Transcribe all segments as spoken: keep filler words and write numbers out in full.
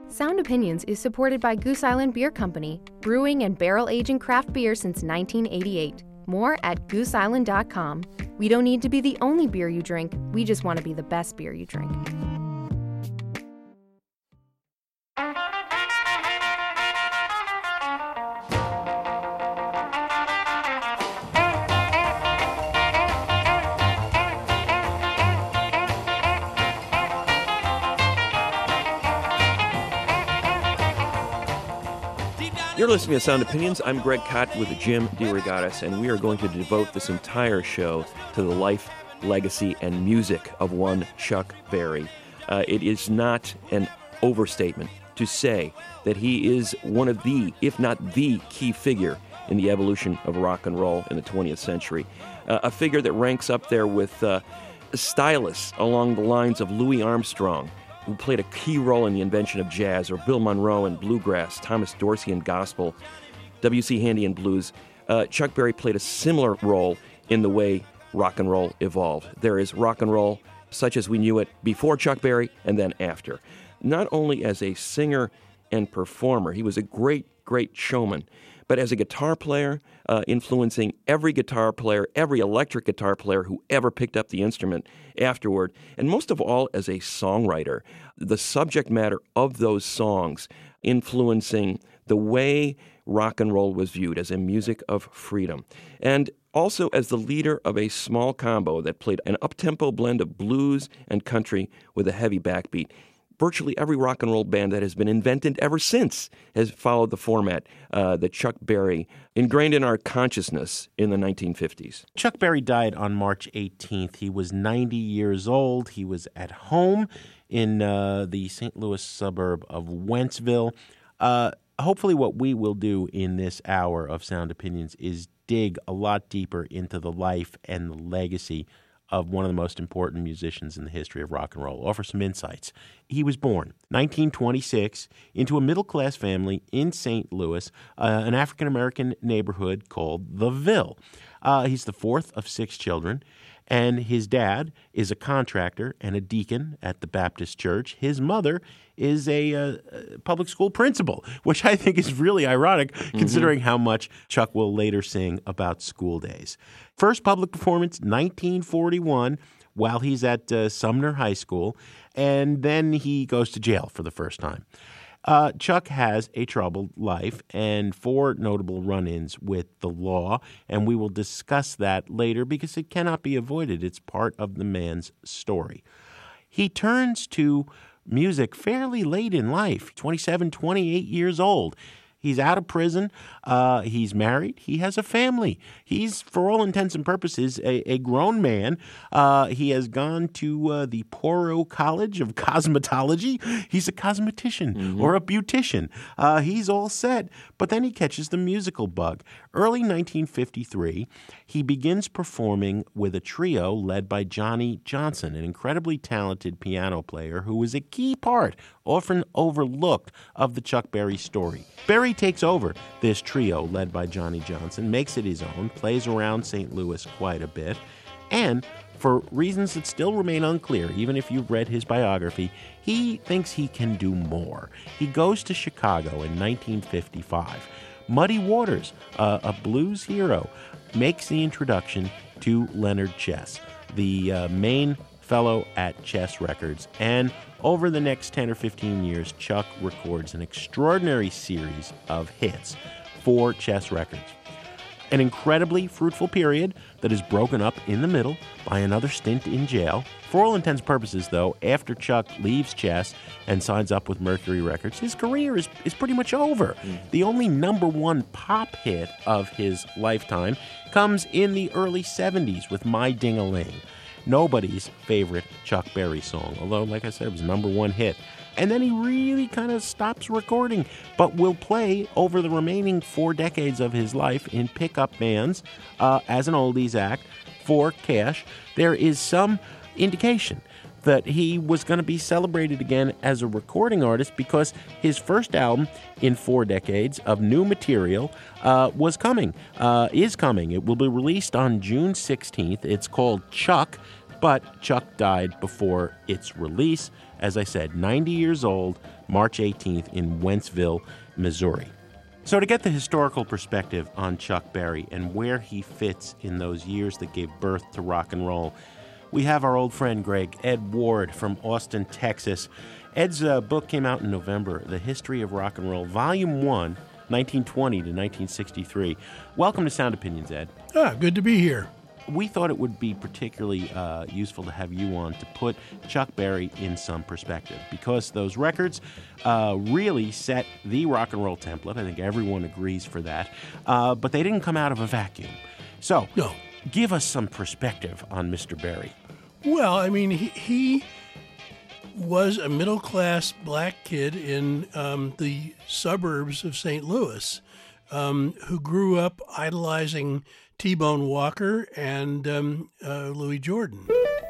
Sound Opinions is supported by Goose Island Beer Company, brewing and barrel-aging craft beer since nineteen eighty-eight. More at goose island dot com. We don't need to be the only beer you drink, we just want to be the best beer you drink. You're listening to Sound Opinions. I'm Greg Kot with Jim DeRogatis, and we are going to devote this entire show to the life, legacy, and music of one Chuck Berry. Uh, it is not an overstatement to say that he is one of the, if not the, key figure in the evolution of rock and roll in the twentieth century. Uh, a figure that ranks up there with uh, stylists along the lines of Louis Armstrong, who played a key role in the invention of jazz, or Bill Monroe in bluegrass, Thomas Dorsey in gospel, W C Handy in blues. Uh, Chuck Berry played a similar role in the way rock and roll evolved. There is rock and roll such as we knew it before Chuck Berry and then after. Not only as a singer and performer, he was a great, great showman, but as a guitar player, uh, influencing every guitar player, every electric guitar player who ever picked up the instrument afterward, and most of all as a songwriter. The subject matter of those songs influencing the way rock and roll was viewed as a music of freedom. And also as the leader of a small combo that played an up-tempo blend of blues and country with a heavy backbeat. Virtually every rock and roll band that has been invented ever since has followed the format uh, that Chuck Berry ingrained in our consciousness in the nineteen fifties. Chuck Berry died on March eighteenth. He was ninety years old. He was at home in uh, the Saint Louis suburb of Wentzville. Uh, hopefully what we will do in this hour of Sound Opinions is dig a lot deeper into the life and the legacy of one of the most important musicians in the history of rock and roll, offer some insights. He was born nineteen twenty-six into a middle-class family in Saint Louis, uh, an African-American neighborhood called the Ville. Uh, he's the fourth of six children, and his dad is a contractor and a deacon at the Baptist Church. His mother is a uh, public school principal, which I think is really ironic mm-hmm. considering how much Chuck will later sing about school days. First public performance, nineteen forty-one, while he's at uh, Sumner High School, and then he goes to jail for the first time. Uh, Chuck has a troubled life and four notable run-ins with the law, and we will discuss that later because it cannot be avoided. It's part of the man's story. He turns to music fairly late in life, twenty-seven, twenty-eight years old. He's out of prison. Uh, he's married. He has a family. He's, for all intents and purposes, a, a grown man. Uh, he has gone to uh, the Poro College of Cosmetology. He's a cosmetician mm-hmm. or a beautician. Uh, he's all set. But then he catches the musical bug. Early nineteen fifty-three, he begins performing with a trio led by Johnny Johnson, an incredibly talented piano player who was a key part, often overlooked, of the Chuck Berry story. Berry takes over this trio led by Johnny Johnson, makes it his own, plays around Saint Louis quite a bit, and for reasons that still remain unclear, even if you've read his biography, he thinks he can do more. He goes to Chicago in nineteen fifty-five. Muddy Waters, uh, a blues hero, makes the introduction to Leonard Chess, the uh, main fellow at Chess Records, and over the next ten or fifteen years, Chuck records an extraordinary series of hits for Chess Records. An incredibly fruitful period that is broken up in the middle by another stint in jail. For all intents and purposes, though, after Chuck leaves Chess and signs up with Mercury Records, his career is, is pretty much over. Mm. The only number one pop hit of his lifetime comes in the early seventies with My Ding-a-Ling, nobody's favorite Chuck Berry song, although, like I said, it was a number one hit. And then he really kind of stops recording, but will play over the remaining four decades of his life in pickup bands uh, as an oldies act for cash. There is some indication that he was going to be celebrated again as a recording artist because his first album in four decades of new material uh, was coming, uh, is coming. It will be released on June sixteenth. It's called Chuck, but Chuck died before its release. As I said, ninety years old, March eighteenth in Wentzville, Missouri. So to get the historical perspective on Chuck Berry and where he fits in those years that gave birth to rock and roll, we have our old friend Greg, Ed Ward from Austin, Texas. Ed's uh, book came out in November, The History of Rock and Roll, Volume one, nineteen twenty to nineteen sixty-three. Welcome to Sound Opinions, Ed. Ah, good to be here. We thought it would be particularly uh, useful to have you on to put Chuck Berry in some perspective, because those records uh, really set the rock and roll template. I think everyone agrees for that. Uh, but they didn't come out of a vacuum. So, No. give us some perspective on Mister Berry. Well, I mean, he, he was a middle-class black kid in um, the suburbs of Saint Louis um, who grew up idolizing T-Bone Walker and um, uh, Louis Jordan.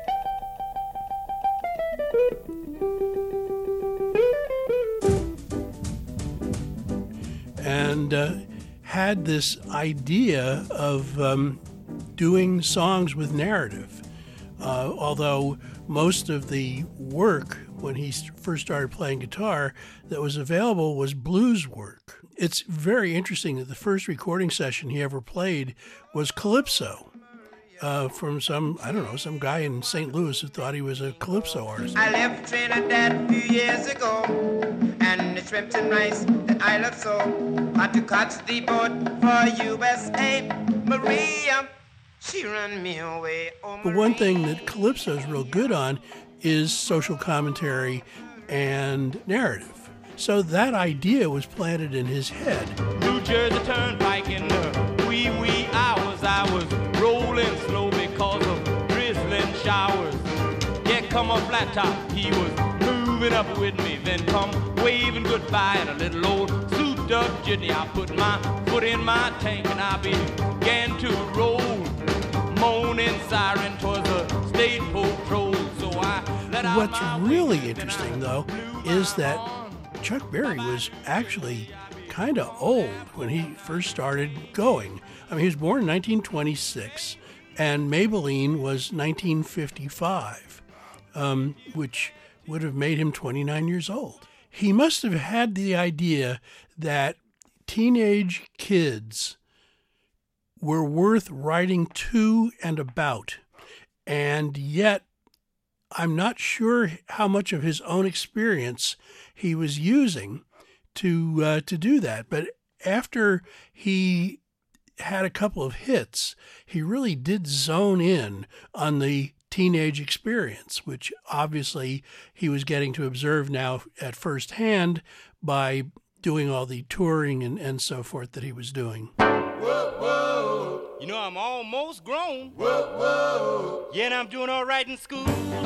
And uh, had this idea of um, doing songs with narrative. Uh, although most of the work when he first started playing guitar that was available was blues work. It's very interesting that the first recording session he ever played was Calypso uh, from some, I don't know, some guy in Saint Louis who thought he was a Calypso artist. I left Trinidad a few years ago, and the shrimps and rice that I love so. Had to catch the boat for U S A. Maria, she run me away. Oh, But one thing that Calypso's real good on is social commentary and narrative. So that idea was planted in his head. New Jersey Turnpike in the wee wee hours. I was rolling slow because of drizzling showers. Yeah, come on flat top, he was moving up with me. Then come waving goodbye in a little old souped up jitney. I put my foot in my tank and I began to roll. Moaning siren towards the state patrol. So I let out What's my really wings, then interesting, I though, blew is my that horn. Chuck Berry was actually kind of old when he first started going. I mean, he was born in nineteen twenty-six, and Maybelline was nineteen fifty-five, um, which would have made him twenty-nine years old. He must have had the idea that teenage kids were worth writing to and about, and yet I'm not sure how much of his own experience he was using to uh, to do that. But after he had a couple of hits, he really did zone in on the teenage experience, which obviously he was getting to observe now at first hand by doing all the touring and, and so forth that he was doing. You know, I'm almost grown. Whoa, whoa. Yeah, and I'm doing all right in school.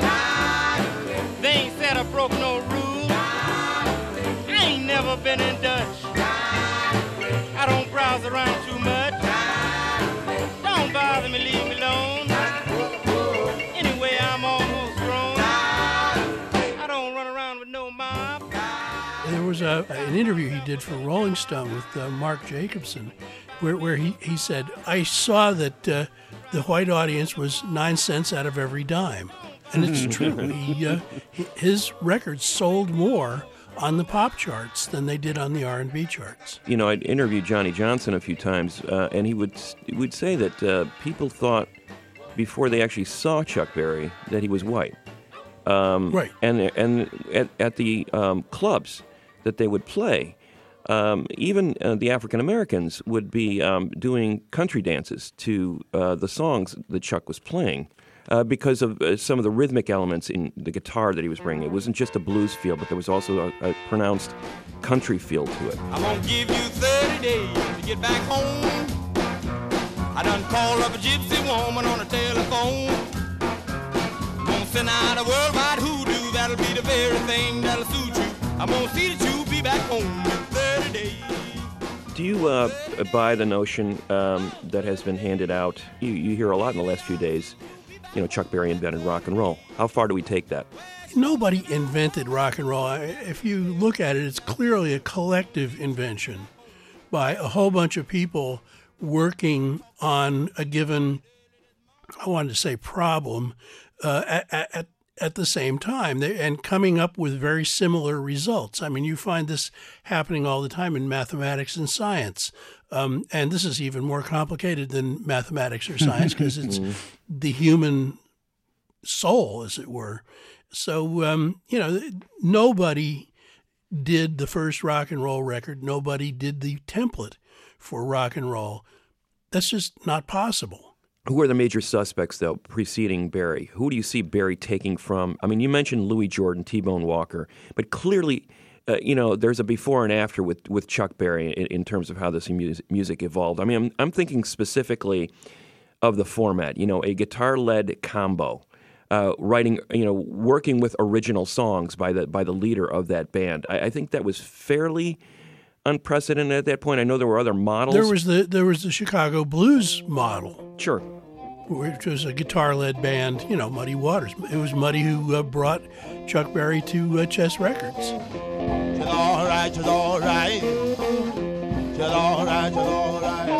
They ain't said I broke no rules. I ain't never been in Dutch. I don't browse around too much. Don't bother me, leave me alone. Anyway, I'm almost grown. I don't run around with no mob. There was a, an interview he did for Rolling Stone with uh, Mark Jacobson, where, where he, he said, I saw that uh, the white audience was nine cents out of every dime. And it's true. He, uh, he, his records sold more on the pop charts than they did on the R and B charts. You know, I'd interviewed Johnny Johnson a few times, uh, and he would he would say that uh, people thought before they actually saw Chuck Berry that he was white. Um, Right. And and at, at the um, clubs that they would play, um, even uh, the African Americans would be um, doing country dances to uh, the songs that Chuck was playing. Uh, because of uh, some of the rhythmic elements in the guitar that he was bringing. It wasn't just a blues feel, but there was also a, a pronounced country feel to it. I'm gonna give you thirty days to get back home. I done called up a gypsy woman on the telephone. I'm gonna send out a worldwide hoodoo. That'll be the very thing that'll suit you. I'm gonna see that you be back home in thirty days. Do you uh, buy the notion um, that has been handed out? You, you hear a lot in the last few days. You know, Chuck Berry invented rock and roll. How far do we take that? Nobody invented rock and roll. If you look at it, it's clearly a collective invention by a whole bunch of people working on a given, I wanted to say problem, uh, at, at, at the same time they, and coming up with very similar results. I mean, you find this happening all the time in mathematics and science. Um, and this is even more complicated than mathematics or science because it's the human soul, as it were. So, um, you know, nobody did the first rock and roll record. Nobody did the template for rock and roll. That's just not possible. Who are the major suspects, though, preceding Berry? Who do you see Berry taking from? I mean, you mentioned Louis Jordan, T-Bone Walker, but clearly, uh, you know, there's a before and after with, with Chuck Berry in, in terms of how this music, music evolved. I mean, I'm, I'm thinking specifically of the format, you know, a guitar-led combo. Uh, writing, you know, working with original songs by the by the leader of that band. I, I think that was fairly unprecedented at that point. I know there were other models. There was the there was the Chicago Blues model, sure, which was a guitar-led band. You know, Muddy Waters. It was Muddy who uh, brought Chuck Berry to uh, Chess Records. Just all right, just all right, just all right, just all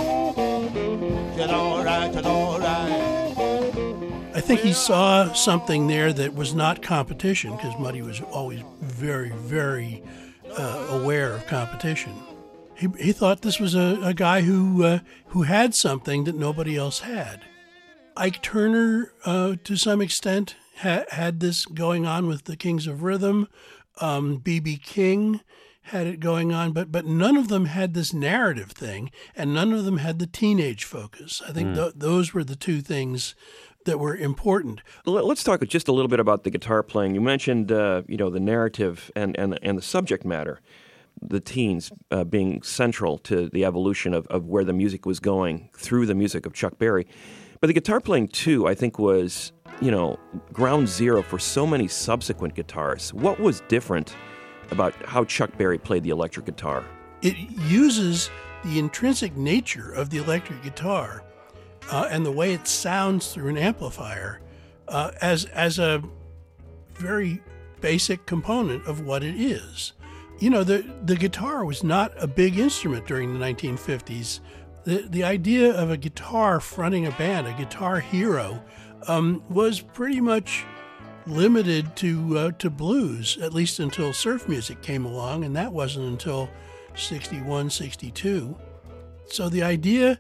right, just all right, just all right. I think he saw something there that was not competition, because Muddy was always very, very uh, aware of competition. He he thought this was a, a guy who uh, who had something that nobody else had. Ike Turner, uh, to some extent, ha- had this going on with the Kings of Rhythm. Um, B B King had it going on, but but none of them had this narrative thing, and none of them had the teenage focus. I think mm. th- those were the two things that were important. Let's talk just a little bit about the guitar playing. You mentioned, uh, you know, the narrative and, and, and the subject matter, the teens uh, being central to the evolution of, of where the music was going through the music of Chuck Berry. But the guitar playing, too, I think was, you know, ground zero for so many subsequent guitars. What was different about how Chuck Berry played the electric guitar? It uses the intrinsic nature of the electric guitar Uh, and the way it sounds through an amplifier uh, as as a very basic component of what it is. You know, the the guitar was not a big instrument during the nineteen fifties. The the idea of a guitar fronting a band, a guitar hero, um, was pretty much limited to uh, to blues, at least until surf music came along, and that wasn't until sixty-one, sixty-two. So the idea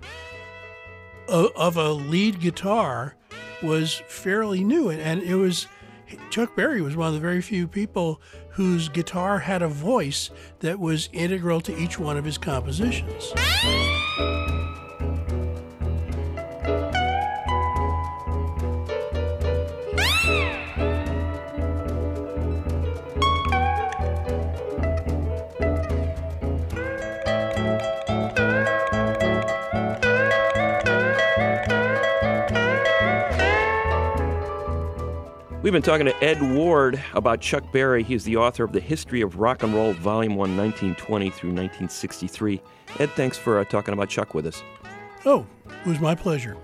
of a lead guitar was fairly new, and it was Chuck Berry was one of the very few people whose guitar had a voice that was integral to each one of his compositions. We've been talking to Ed Ward about Chuck Berry. He's the author of The History of Rock and Roll, Volume one, nineteen twenty through nineteen sixty-three. Ed, thanks for uh, talking about Chuck with us. Oh, it was my pleasure.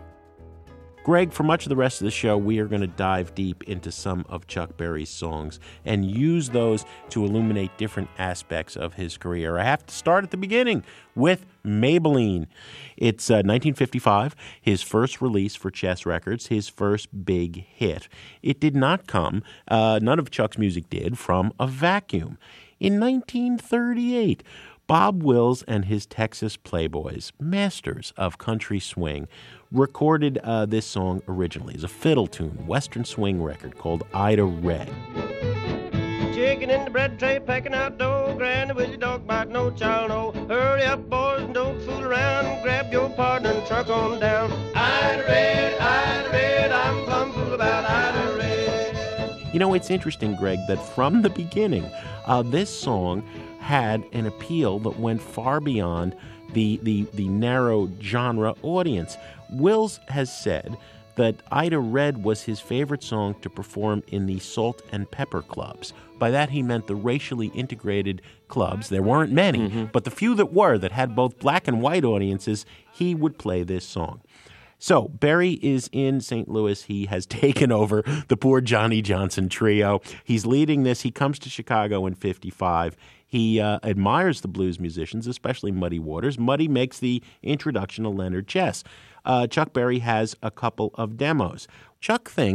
Greg, for much of the rest of the show, we are going to dive deep into some of Chuck Berry's songs and use those to illuminate different aspects of his career. I have to start at the beginning with Maybelline. It's uh, nineteen fifty-five, his first release for Chess Records, his first big hit. It did not come, uh, none of Chuck's music did, from a vacuum. In nineteen thirty-eight, Bob Wills and his Texas Playboys, masters of country swing, recorded uh, this song originally as a fiddle tune, Western swing record called Ida Red. Chicken in the bread tray, packing out dough, granny with your dog bite, no child, no. Hurry up, boys, and don't fool around. Grab your partner and truck on down. Ida Red, Ida Red, I'm plumb fool about Ida Red. You know, it's interesting, Greg, that from the beginning, uh, this song had an appeal that went far beyond the, the, the narrow genre audience. Wills has said that Ida Red was his favorite song to perform in the salt and pepper clubs. By that he meant the racially integrated clubs. There weren't many, mm-hmm. but the few that were that had both black and white audiences, he would play this song. So Berry is in Saint Louis. He has taken over the poor Johnny Johnson trio. He's leading this. He comes to Chicago in fifty-five. He uh, admires the blues musicians, especially Muddy Waters. Muddy makes the introduction to Leonard Chess. Uh, Chuck Berry has a couple of demos. Chuck thinks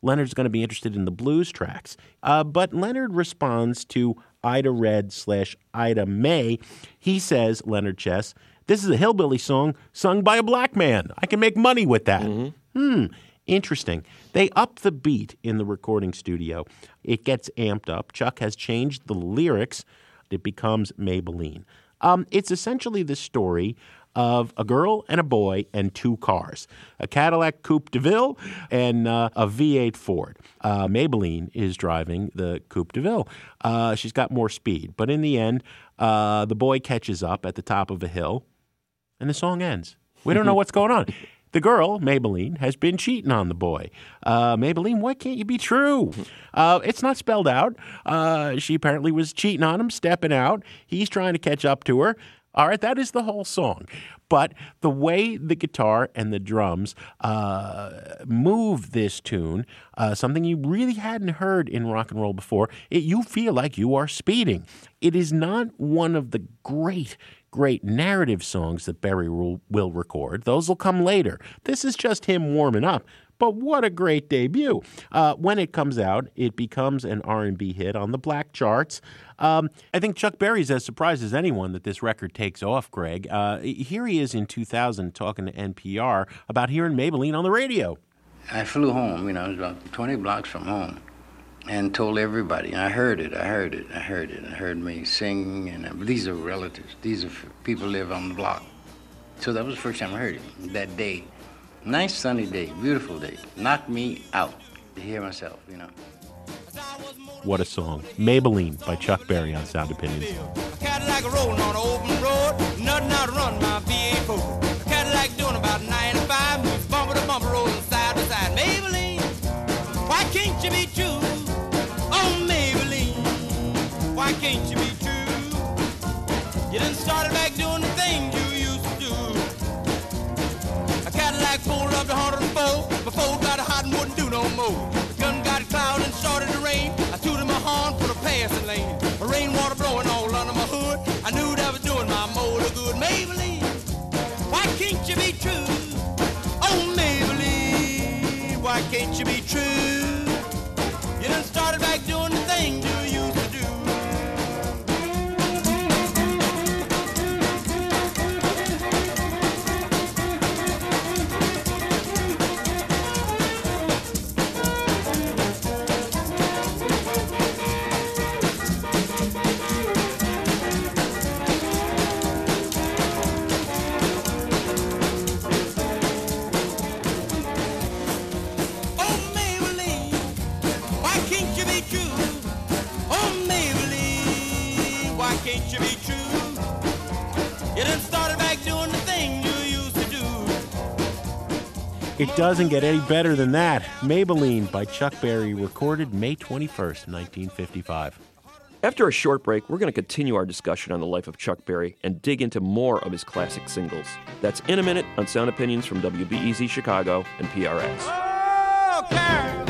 Leonard's going to be interested in the blues tracks. Uh, but Leonard responds to Ida Red slash Ida May. He says, Leonard Chess, this is a hillbilly song sung by a black man. I can make money with that. Mm-hmm. Hmm. Interesting. They up the beat in the recording studio. It gets amped up. Chuck has changed the lyrics. It becomes Maybelline. Um, it's essentially the story of a girl and a boy and two cars, a Cadillac Coupe de Ville and uh, a V eight Ford. Uh, Maybelline is driving the Coupe de Ville. Uh, she's got more speed. But in the end, uh, the boy catches up at the top of a hill, and the song ends. We don't know what's going on. The girl, Maybelline, has been cheating on the boy. Uh, Maybelline, why can't you be true? Uh, it's not spelled out. Uh, she apparently was cheating on him, stepping out. He's trying to catch up to her. All right, that is the whole song. But the way the guitar and the drums uh, move this tune, uh, something you really hadn't heard in rock and roll before, it, you feel like you are speeding. It is not one of the great great narrative songs that Berry will, will record. Those will come later. This is just him warming up. But what a great debut. Uh, when it comes out, it becomes an R and B hit on the black charts. Um, I think Chuck Berry's as surprised as anyone that this record takes off, Greg. Uh, here he is in two thousand talking to N P R about hearing Maybelline on the radio. I flew home, you know, it was about twenty blocks from home, and told everybody. I heard it, I heard it, I heard it. I heard me sing, and uh, these are relatives. These are f- people live on the block. So that was the first time I heard it, that day. Nice sunny day, beautiful day. Knocked me out to hear myself, you know. What a song. Maybelline by Chuck Berry on Sound Opinions. A Cadillac rolling on an open road, nothing out to run my V eight Ford. A Cadillac doing about ninety-five, moves bumper to bumper, rolling side to side. Maybelline, why can't you be true? Oh, Maybelline, why can't you be true? You done started back doing the things you used to do. A Cadillac pulled up to one hundred four, before got hot and wouldn't do no more. The gun got cloud and started to rain. I tooted my horn for the passing lane. The rainwater blowing all under my hood. I knew that was doing my motor good. Maybelline, why can't you be true? Oh, Maybelline, why can't you be true? You done started back doing the things you used to do. Can't you be true? You done started back doing the thing you used to do. It doesn't get any better than that. Maybelline by Chuck Berry, recorded May twenty-first, nineteen fifty-five. After a short break, we're going to continue our discussion on the life of Chuck Berry and dig into more of his classic singles. That's in a minute on Sound Opinions from W B E Z Chicago and P R X. Oh, Carol.